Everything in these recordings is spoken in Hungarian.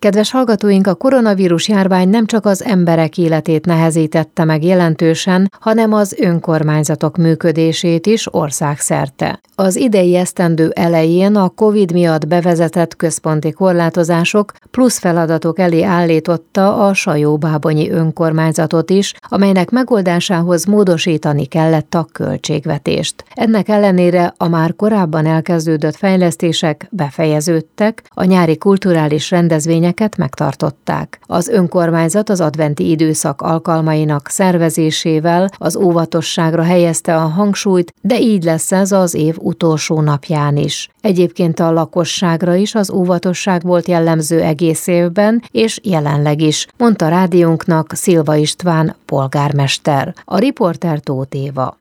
Kedves hallgatóink, a koronavírus járvány nem csak az emberek életét nehezítette meg jelentősen, hanem az önkormányzatok működését is országszerte. Az idei esztendő elején a Covid miatt bevezetett központi korlátozások plusz feladatok elé állította a Sajóbábonyi önkormányzatot is, amelynek megoldásához módosítani kellett a költségvetést. Ennek ellenére a már korábban elkezdődött fejlesztések befejeződtek, a nyári kulturális rendezvényeket megtartották. Az önkormányzat az adventi időszak alkalmainak szervezésével az óvatosságra helyezte a hangsúlyt, de így lesz ez az év utolsó napján is. Egyébként a lakosságra is az óvatosság volt jellemző egész évben, és jelenleg is, mondta rádiónknak Szilva István polgármester. A riporter Tóth Éva.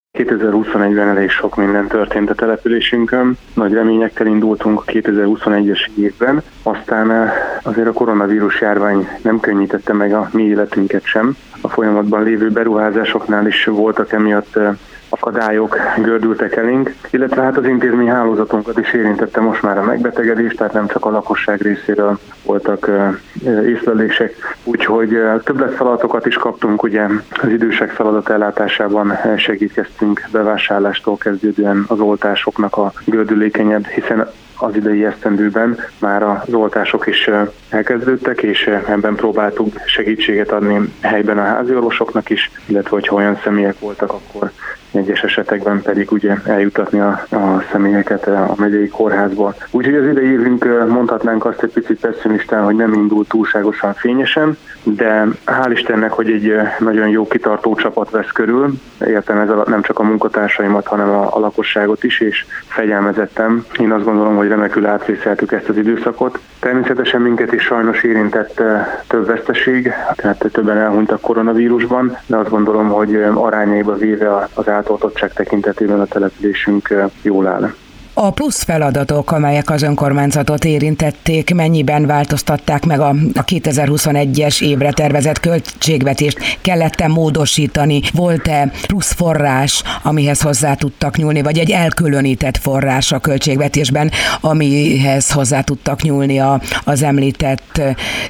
2021-ben elég sok minden történt a településünkön. Nagy reményekkel indultunk a 2021-es évben, aztán azért a koronavírus járvány nem könnyítette meg a mi életünket sem. A folyamatban lévő beruházásoknál is voltak emiatt akadályok, gördültek elénk, illetve hát az intézmény hálózatunkat is érintette most már a megbetegedés, tehát nem csak a lakosság részéről voltak észlelések, úgyhogy többletfeladatokat is kaptunk, ugye az idősek feladatellátásában segítkeztünk bevásárlástól kezdődően az oltásoknak a gördülékenyebb, hiszen az idei esztendőben már az oltások is elkezdődtek, és ebben próbáltuk segítséget adni helyben a háziorvosoknak is, illetve hogyha olyan személyek voltak, akkor egyes esetekben pedig ugye eljutatni a személyeket a megyei kórházba. Úgyhogy az idei évünk mondhatnánk azt egy picit pessimistán, hogy nem indult túlságosan fényesen, de hál' Istennek, hogy egy nagyon jó kitartó csapat vesz körül, értem ez nem csak a munkatársaimat, hanem a lakosságot is, és fegyelmezettem. Én azt gondolom, hogy remekül átvészeltük ezt az időszakot. Természetesen minket is sajnos érintett több veszteség, tehát többen elhunytak koronavírusban, de azt gondolom, hogy arányaiba véve az átoltottság tekintetében a településünk jól áll. A plusz feladatok, amelyek az önkormányzatot érintették, mennyiben változtatták meg a 2021-es évre tervezett költségvetést? Kellett-e módosítani? Volt-e plusz forrás, amihez hozzá tudtak nyúlni, vagy egy elkülönített forrás a költségvetésben, amihez hozzá tudtak nyúlni az említett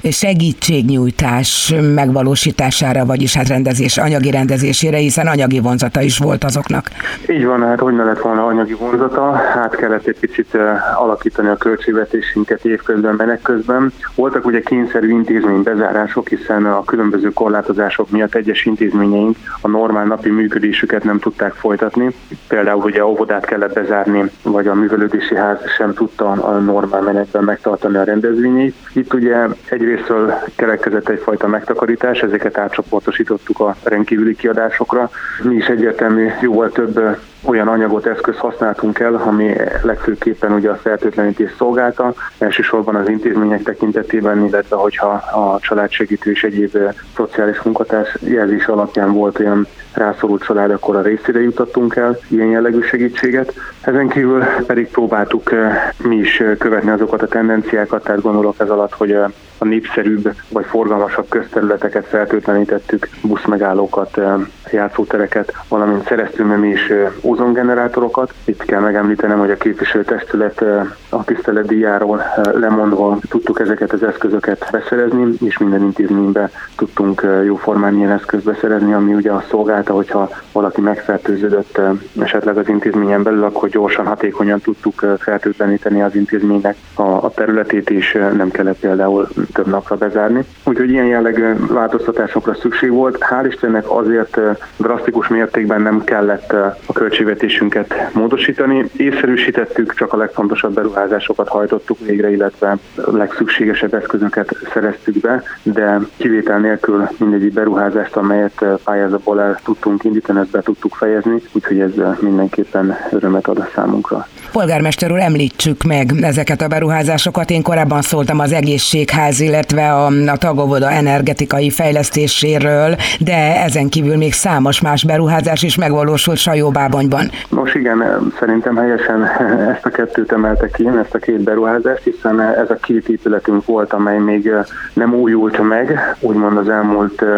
segítségnyújtás megvalósítására, vagyis hát anyagi rendezésére, hiszen anyagi vonzata is volt azoknak? Így van, hát hogy ne lett volna anyagi vonzata? Kellett egy picit alakítani a költségvetésünket évközben, menet közben. Voltak ugye kényszerű intézménybezárások, hiszen a különböző korlátozások miatt egyes intézményeink a normál napi működésüket nem tudták folytatni. Például ugye a óvodát kellett bezárni, vagy a művelődési ház sem tudta a normál menetben megtartani a rendezvényeit. Itt ugye egyrésztről keletkezett egyfajta megtakarítás, ezeket átcsoportosítottuk a rendkívüli kiadásokra. Mi is egyértelmű jóval több olyan anyagot, eszközt használtunk el, ami legfőképpen ugye a fertőtlenítés szolgálta, elsősorban az intézmények tekintetében, illetve hogyha a családsegítő és egyéb szociális munkatárs jelzés alapján volt olyan rászorult család, akkor a részére jutottunk el ilyen jellegű segítséget. Ezen kívül pedig próbáltuk mi is követni azokat a tendenciákat, tehát gondolok ez alatt, hogy a népszerűbb vagy forgalmasabb közterületeket fertőtlenítettük, buszmegállókat, játszótereket, valamint szereztünk mi is ózongenerátorokat. Itt kell megemlítenem, hogy a képviselőtestület a tiszteletdíjáról lemondva tudtuk ezeket az eszközöket beszerezni, és minden intézménybe tudtunk jóformán ilyen eszközt beszerezni, ami ugye azt szolgálta, hogyha valaki megfertőződött esetleg az intézményen belül, akkor gyorsan, hatékonyan tudtuk fertőtleníteni az intézménynek a területét, és nem kellett például több napra bezárni. Úgyhogy ilyen jellegű változtatásokra szükség volt. Hál' Istennek azért drasztikus mértékben nem kellett a költségvetésünket módosítani. Észszerűsítettük, csak a legfontosabb beruházásokat hajtottuk végre, illetve a legszükségesebb eszközöket szereztük be, de kivétel nélkül mindegyik beruházást, amelyet pályázatból el tudtunk indítani, ezt be tudtuk fejezni, úgyhogy ez mindenképpen örömet ad a számunkra. Polgármester úr, említsük meg ezeket a beruházásokat. Én korábban szóltam az egészségház, illetve a tagóvoda energetikai fejlesztéséről, de ezen kívül még számos más beruházás is megvalósult Sajóbábonyban. Nos igen, szerintem helyesen ezt a kettőt emelte ki, ezt a két beruházást, hiszen ez a két épületünk volt, amely még nem újult meg, úgymond az elmúlt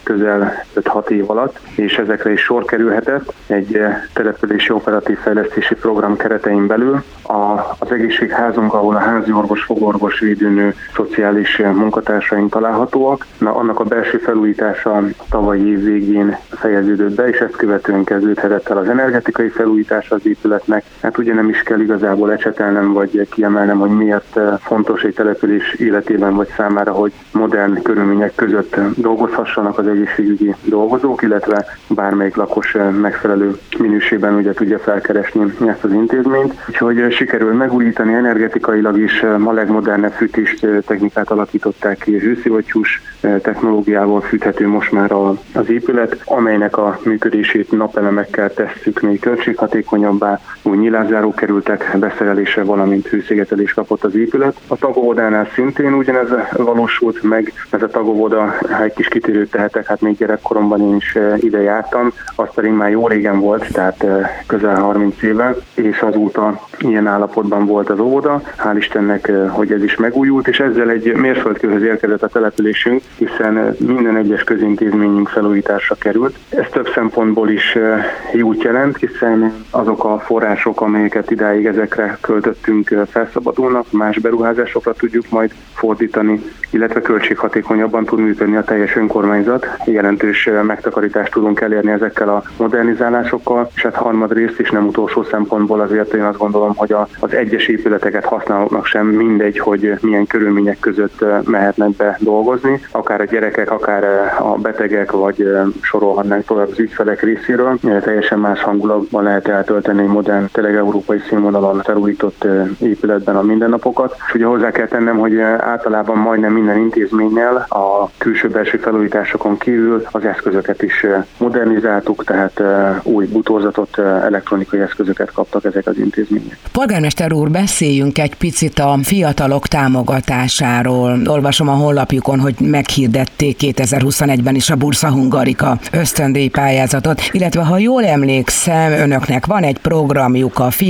közel 5-6 év alatt, és ezekre is sor kerülhetett egy települési operatív fejlesztési program keretein belül. Az egészségházunk, ahol a házi orvos, fogorvos, védőnő, szociális munkatársaink találhatóak. Annak a belső felújítása tavalyi év végén fejeződött be, és ezt követően kezdődhetett el az energetikai felújítása az épületnek. Hát ugye nem is kell igazából ecsetelnem vagy kiemelnem, hogy miért fontos egy település életében vagy számára, hogy modern körülmények között dolgozhassanak az egészségügyi dolgozók, illetve bármelyik lakos megfelelő minőségben ugye tudja felkeresni ezt az intézményt. Úgyhogy sikerül megújítani energetikailag is, a legmodernebb fűtés technikát alakították ki, hőszivattyús technológiával fűthető most már az épület, amelynek a működését napelemekkel tesszük még költséghatékonyabbá, új nyilászárók kerültek beszerelésre, valamint hőszigetelés kapott az épület. A tagóvodánál szintén ugyanez valósult meg, ez a tagóvoda, ha egy kis kitérőt tehetek, hát még gyerekkoromban én is ide jártam, az pedig már jó régen volt, tehát közel 30 éve, és azóta ilyen állapotban volt az óvoda. Hál' Istennek, hogy ez is megújult, és ezzel egy mérföldkőhöz érkezett a településünk, hiszen minden egyes közintézményünk felújításra került. Ez több szempontból is jót jelent, hiszen azok a források, amelyeket idáig ezekre költöttünk, felszabadulnak, más beruházásokra tudjuk majd fordítani, illetve költséghatékonyabban tud működni a teljes önkormányzat. Jelentős megtakarítást tudunk elérni ezekkel a modernizálásokkal, és hát harmadrészt is nem utolsó szempontból azért én azt gondolom, hogy az egyes épületeket használóknak sem mindegy, hogy milyen körülmények között mehetnek be dolgozni, akár a gyerekek, akár a betegek, vagy sorolhatnánk tovább az ügyfelek részéről. Teljesen más hangulatban lehet eltölteni egy modern, tényleg európai színvonalon felújított épületben a mindennapokat. És ugye hozzá kell tennem, hogy általában majdnem minden intézménnyel a külső-belső felújításokon kívül az eszközöket is modernizáltuk, tehát új bútorzatot, elektronikai eszközöket kaptak ezek az intézmények. Polgármester úr, beszéljünk egy picit a fiatalok támogatásáról. Olvasom a honlapjukon, hogy meghirdették 2021-ben is a Bursa Hungarika ösztöndíj pályázatot, illetve ha jól emlékszem, önöknek van egy programjuk a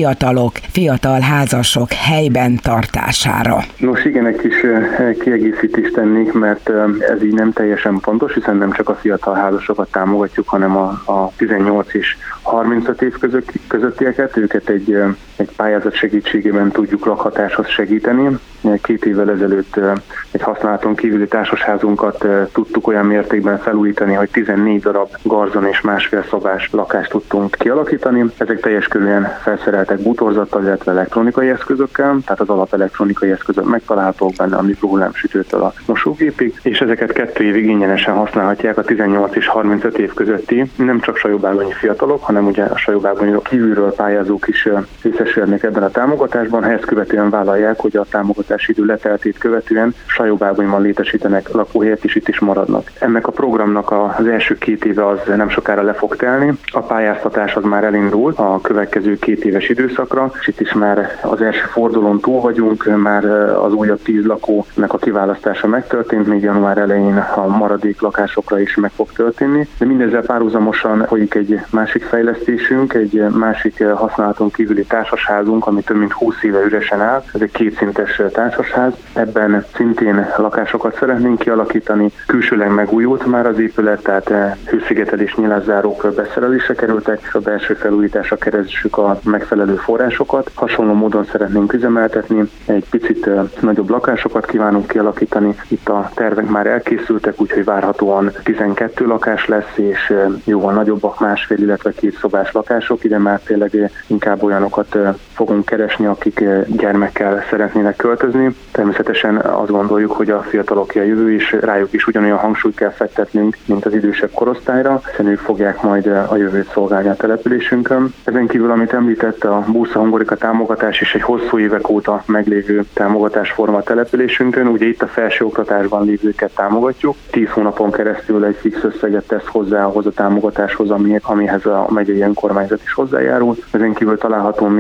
fiatal házasok helyben tartásására. Nos igen, egy kis kiegészítést tennék, mert ez így nem teljesen pontos, hiszen nem csak a fiatal házasokat támogatjuk, hanem a 18 és 35 év közöttieket, őket egy pályázat segítségében tudjuk lakhatáshoz segíteni. 2 évvel ezelőtt egy használaton kívüli társasházunkat tudtuk olyan mértékben felújítani, hogy 14 darab garzon és másfél szobás lakást tudtunk kialakítani. Ezek teljes körülön felszereltek bútorzattal, illetve elektronikai eszközökkel, tehát az alapelektronikai eszközök megtalálhatók benne a mikrohullámsütőtől a mosógépig, és ezeket 2 évig ingyenesen használhatják a 18 és 35 év közötti, nem csak Sajóbágonyi fiatalok, hanem ugye a Sajóbágonyi kívülről pályázók is részesülnek ebben a támogatásban, ha ezt követően vállalják, hogy a támogatási idő leteltét követően Sajóbágonyban létesítenek lakóhelyet, és itt is maradnak. Ennek a programnak az első 2 éve az nem sokára le fog telni. A pályáztatás az már elindult a következő 2 éves időszakra, és itt is már az első fordulón túl vagyunk, már az újabb 10 lakónak a kiválasztása megtörtént, még január elején a maradék lakásokra is meg fog történni. De mindezzel párhuzamosan folyik egy másik fejlesztésünk, egy másik használaton kívüli társasházunk, ami több mint 20 éve üresen áll. Ez egy 2 szintes társasház. Ebben szintén lakásokat szeretnénk kialakítani. Külsőleg megújult már az épület, tehát hőszigetelés, nyilászárók beszerelésre kerültek, és a belső felújításra keressük a megfelelő forrásokat. Hasonló módon szeretnénk üzemeltetni. Egy picit nagyobb lakásokat kívánunk kialakítani. Itt a tervek már elkészültek, úgyhogy várhatóan 12 lakás lesz, és jóval nagyobbak, 1,5, illetve 2 szobás lakások. Ide már tényleg inkább olyanokat fogunk keresni, akik gyermekkel szeretnének költözni. Természetesen azt gondoljuk, hogy a fiataloké a jövő, és rájuk is ugyanolyan hangsúlyt kell fektetnünk, mint az idősebb korosztályra, hiszen ők fogják majd a jövőt szolgálni a településünkön. Ezen kívül, amit említett, a Bursa Hungarika támogatás is egy hosszú évek óta meglévő támogatásforma a településünkön. Ugye itt a felsőoktatásban lévőket támogatjuk. 10 hónapon keresztül egy fix összeget tesz hozzá ahhoz a támogatáshoz, amihez a megyei önkormányzat is hozzájárul. Ezen kívül található még ugye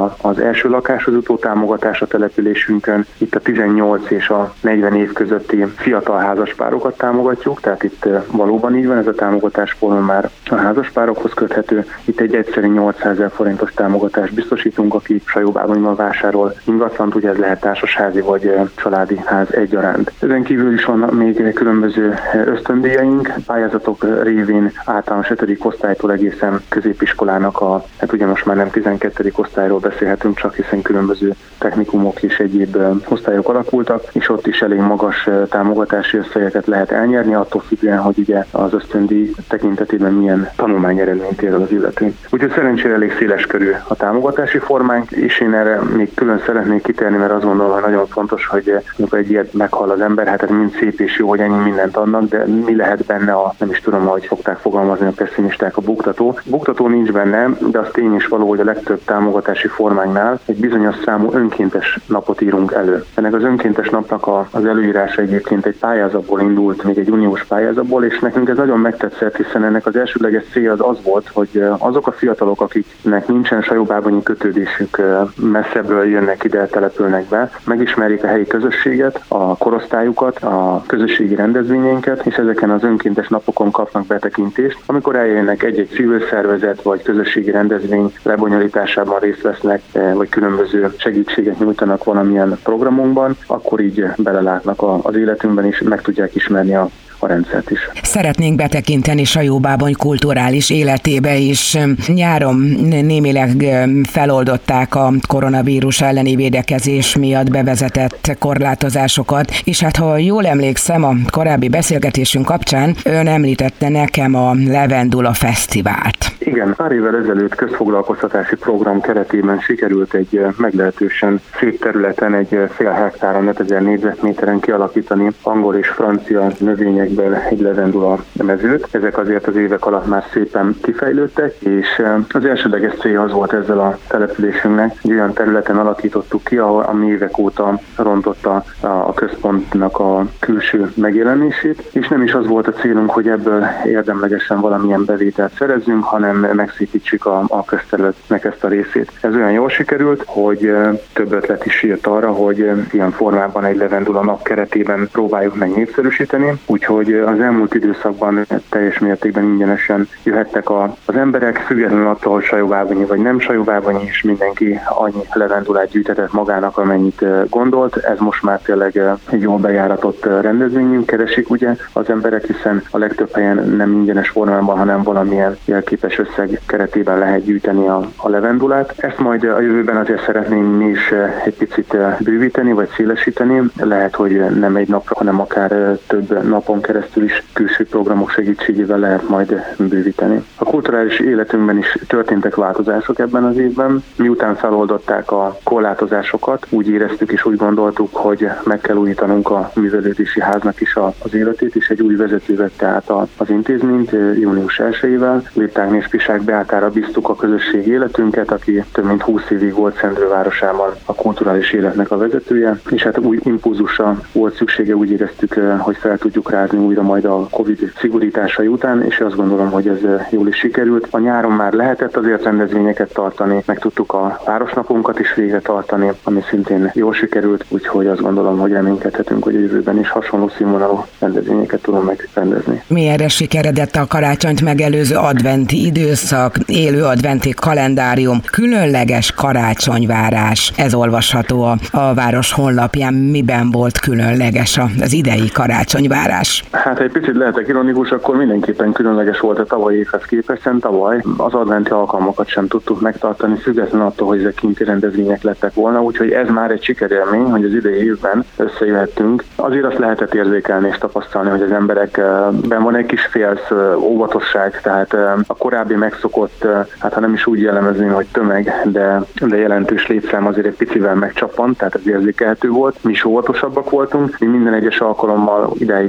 az első lakáshoz jutó támogatás a településünkön. Itt a 18 és a 40 év közötti fiatal házaspárokat támogatjuk, tehát itt valóban így van, ez a támogatásforma már a házaspárokhoz köthető. Itt egy egyszerű 800 000 forintos támogatást biztosítunk, aki Sajóbábonyban vásárol ingatlant, ugye ez lehet társasházi vagy családi ház egyaránt. Ezen kívül is van még különböző ösztöndíjaink, pályázatok révén általános 5. osztálytól egészen középiskolának hát ugye most már nem 12. osztályról beszélhetünk csak, hiszen különböző technikumok és egyéb osztályok alakultak, és ott is elég magas támogatási összegeket lehet elnyerni, attól függően, hogy ugye az ösztöndíj tekintetében milyen tanulmányeredményt ér el az illető. Úgyhogy szerencsére elég széles körű a támogatási formánk, és én erre még külön szeretnék kitérni, mert azt gondolom, hogy nagyon fontos, hogy amikor egy ilyet meghall az ember, hát ez mind szép és jó, hogy ennyi mindent adnak, de mi lehet benne nem is tudom, hogy szokták fogalmazni a pessimisták, a buktató. Buktató nincs benne, de az tény is való, hogy a legtöbb támogatási formánynál egy bizonyos számú önkéntes napot írunk elő. Ennek az önkéntes napnak az előírása egyébként egy pályázatból indult, még egy uniós pályázatból, és nekünk ez nagyon megtetszett, hiszen ennek az elsődleges célja az volt, hogy azok a fiatalok, akiknek nincsen sajóbábonyi kötődésük, messzebbről jönnek ide, települnek be, megismerjék a helyi közösséget, a korosztályukat, a közösségi rendezvényeinket, és ezeken az önkéntes napokon kapnak betekintést. Amikor eljönnek egy-egy civil szervezet vagy közösségi rendezvény lebonyolításában részt vesznek, vagy különböző segítséget nyújtanak valamilyen programunkban, akkor így belelátnak az életünkben, és meg tudják ismerni a rendszert is. Szeretnénk betekinteni Sajóbábony kulturális életébe is. Nyáron némileg feloldották a koronavírus elleni védekezés miatt bevezetett korlátozásokat, és hát ha jól emlékszem, a korábbi beszélgetésünk kapcsán ön említette nekem a Levendula Fesztivált. Igen, pár évvel ezelőtt közfoglalkoztatási program keretében sikerült egy meglehetősen szép területen, egy fél hektáron, 5000 négyzetméteren kialakítani angol és francia növényekből egy levendula mezőt. Ezek azért az évek alatt már szépen kifejlődtek, és az elsődleges célja az volt ezzel a településünknek, egy olyan területen alakítottuk ki, ami évek óta rontotta a központnak a külső megjelenését, és nem is az volt a célunk, hogy ebből érdemlegesen valamilyen bevételt szerezzünk, hanem megszépítsük a közterületnek ezt a részét. Ez olyan jól sikerült, hogy több ötlet is jött arra, hogy ilyen formában egy levendula nap keretében próbáljuk meg népszerűsíteni, úgyhogy az elmúlt időszakban teljes mértékben ingyenesen jöhettek az emberek, függetlenül attól, hogy sajóbábonyi vagy nem sajóbábonyi, és mindenki annyi levendulát gyűjtetett magának, amennyit gondolt. Ez most már tényleg egy jól bejáratott rendezvényünk, keresik ugye az emberek, hiszen a legtöbb helyen nem ingyenes formában, hanem valamilyen jelképes összeg keretében lehet gyűjteni a levendulát. Ezt majd a jövőben azért szeretnénk mi is egy picit bővíteni, vagy szélesíteni. Lehet, hogy nem egy napra, hanem akár több napon keresztül is külső programok segítségével lehet majd bővíteni. A kulturális életünkben is történtek változások ebben az évben. Miután feloldották a korlátozásokat, úgy éreztük és úgy gondoltuk, hogy meg kell újítanunk a művelődési háznak is az életét, és egy új vezető vette át az intézményt június 1-ével. Lépták Pisák Beátára bíztuk a közösségi életünket, aki több mint 20 évig volt Szendrővárosában a kulturális életnek a vezetője, és hát új impulzusra volt szüksége, úgy éreztük, hogy fel tudjuk rázni újra majd a Covid szigorításai után, és azt gondolom, hogy ez jól is sikerült. A nyáron már lehetett azért rendezvényeket tartani, meg tudtuk a városnapunkat is végre tartani, ami szintén jól sikerült, úgyhogy azt gondolom, hogy reménykedhetünk, hogy a jövőben is hasonló színvonalú rendezvényeket tudunk megrendezni. Milyenre sikeredett a karácsonyt megelőző adventi időszak, élő adventi kalendárium, különleges karácsonyvárás. Ez olvasható a város honlapján. Miben volt különleges az idei karácsonyvárás? Hát egy picit lehetek ironikus, akkor mindenképpen különleges volt a tavalyi évhez képest, hiszen tavaly az adventi alkalmakat sem tudtuk megtartani, függetlenül attól, hogy ezek kinti rendezvények lettek volna, úgyhogy ez már egy sikerélmény, hogy az idei évben összejöhettünk. Azért azt lehetett érzékelni és tapasztalni, hogy az emberekben van egy kis félsz, óvatosság, tehát a korábbi megszokott, hát ha nem is úgy jellemezném, hogy tömeg, de jelentős létszám azért egy picivel megcsappant, tehát ez érzékelhető volt. Mi is óvatosabbak voltunk, mi minden egyes alkalommal idáig úgy készültünk,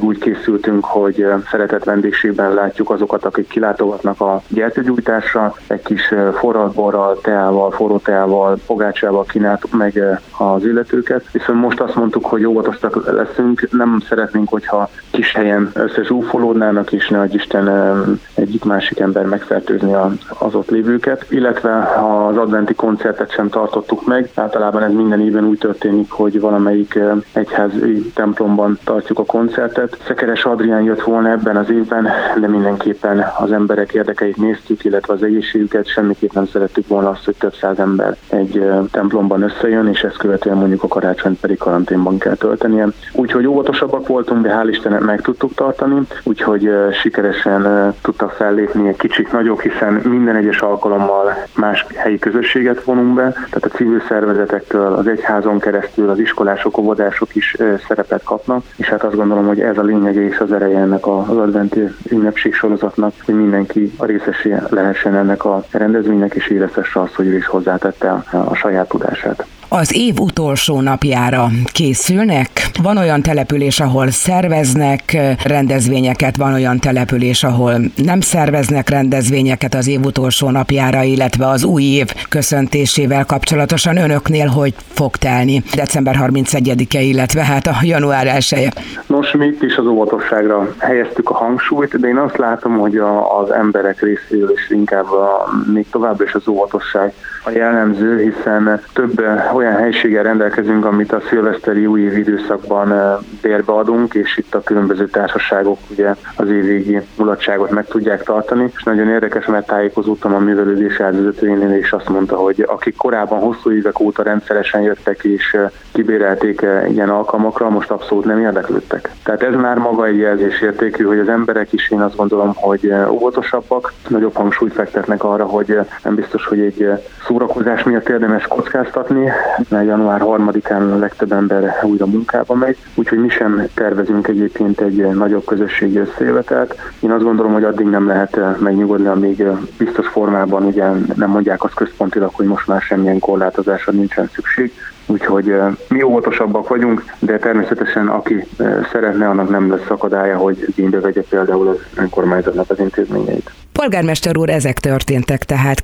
készültünk, hogy szeretett vendégségben látjuk azokat, akik kilátogatnak a gyertyagyújtásra, egy kis forradborral, teával, forró teával, pogácsával kínáltuk meg az illetőket. Viszont most azt mondtuk, hogy óvatosak leszünk, nem szeretnénk, hogyha kis helyen összezsúfolódnának, és ne adj Isten egyik-másik ember megfertőzni az ott lévőket, illetve az adventi koncertet sem tartottuk meg. Általában ez minden évben úgy történik, hogy valamelyik egyházi templomban tartjuk a koncertet. Szekeres Adrián jött volna ebben az évben, de mindenképpen az emberek érdekeit néztük, illetve az egészségüket, semmiképp nem szerettük volna azt, hogy több száz ember egy templomban összejön, és ezt követően mondjuk a karácsonyt pedig karanténban kell töltenie. Úgyhogy óvatosabbak voltunk, de hál' Istennek meg tudtuk tartani, úgyhogy sikeresen tudtak fellépni egy kicsit nagyobb, hiszen minden egyes alkalommal más helyi közösséget vonunk be, tehát a civil szervezetektől, az egyházon keresztül az iskolások, óvodások is szerepet kapnak, és hát azt gondolom, hogy ez a lényege és az ereje ennek az adventi ünnepség sorozatnak, hogy mindenki a részesé lehessen ennek a rendezvénynek, és érezhesse azt, hogy ő is hozzátette a saját tudását. Az év utolsó napjára készülnek? Van olyan település, ahol szerveznek rendezvényeket, van olyan település, ahol nem szerveznek rendezvényeket az év utolsó napjára, illetve az új év köszöntésével kapcsolatosan önöknél hogy fog telni december 31-e, illetve hát a január 1-e? Nos, mi itt is az óvatosságra helyeztük a hangsúlyt, de én azt látom, hogy az emberek részéről is inkább még továbbra is az óvatosság a jellemző, hiszen több olyan helységgel rendelkezünk, amit a szilveszteri újévi időszakban bérbe adunk, és itt a különböző társaságok ugye az évvégi mulatságot meg tudják tartani. És nagyon érdekes, mert tájékozódtam a művelődés elvezetőjénél, és azt mondta, hogy akik korábban hosszú évek óta rendszeresen jöttek és kibérelték ilyen alkalmakra, most abszolút nem érdeklődtek. Tehát ez már maga egy jelzésértékű, hogy az emberek is, én azt gondolom, hogy óvatosabbak, nagyobb hangsúlyt fektetnek arra, hogy nem biztos, hogy egy szórakozás miatt érdemes kockáztatni, mert január 3-án a legtöbb ember újra munkába megy, úgyhogy mi sem tervezünk egyébként egy nagyobb közösségi összejövetelt. Én azt gondolom, hogy addig nem lehet megnyugodni, amíg biztos formában ugye nem mondják azt központilag, hogy most már semmilyen korlátozásra nincsen szükség. Úgyhogy mi óvatosabbak vagyunk, de természetesen aki szeretne, annak nem lesz akadálya, hogy igénybe vegye például az önkormányzatnak az intézményeit. Polgármester úr, ezek történtek tehát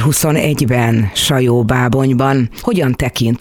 2021-ben Sajó-Bábonyban. Hogyan tekint a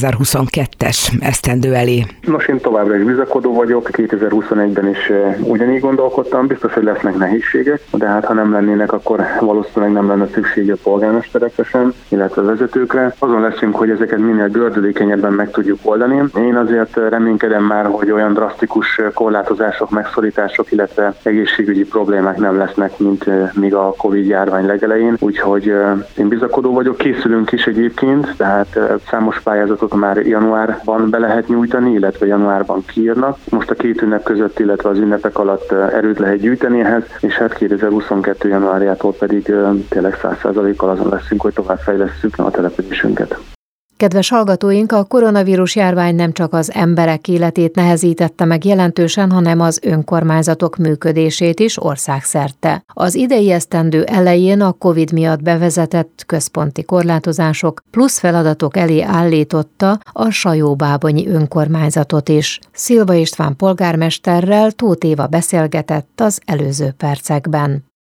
2022-es esztendő elé? Nos, én továbbra is bizakodó vagyok, 2021-ben is ugyanígy gondolkodtam, biztos, hogy lesznek nehézségek, de hát ha nem lennének, akkor valószínűleg nem lenne szüksége a polgármesterekre sem, illetve a vezetőkre. Azon leszünk, hogy ezeket minél gördülékenyebben meg tudjuk oldani. Én azért reménykedem már, hogy olyan drasztikus korlátozások, megszorítások, illetve egészségügyi problémák nem lesznek, mint még a Covid-járvány legelején, úgyhogy én bizakodó vagyok, készülünk is egyébként, tehát számos pályázatot már januárban be lehet nyújtani, illetve januárban kiírnak. Most a két ünnep között, illetve az ünnepek alatt erőt lehet gyűjteni ehhez, és hát 2022. januárjától pedig tényleg 100%-kal azon leszünk, hogy tovább fejlesszük a településünket. Kedves hallgatóink, a koronavírus járvány nem csak az emberek életét nehezítette meg jelentősen, hanem az önkormányzatok működését is országszerte. Az idei esztendő elején a Covid miatt bevezetett központi korlátozások plusz feladatok elé állította a Sajó-Bábonyi önkormányzatot is. Szilva István polgármesterrel Tóth Éva beszélgetett az előző percekben.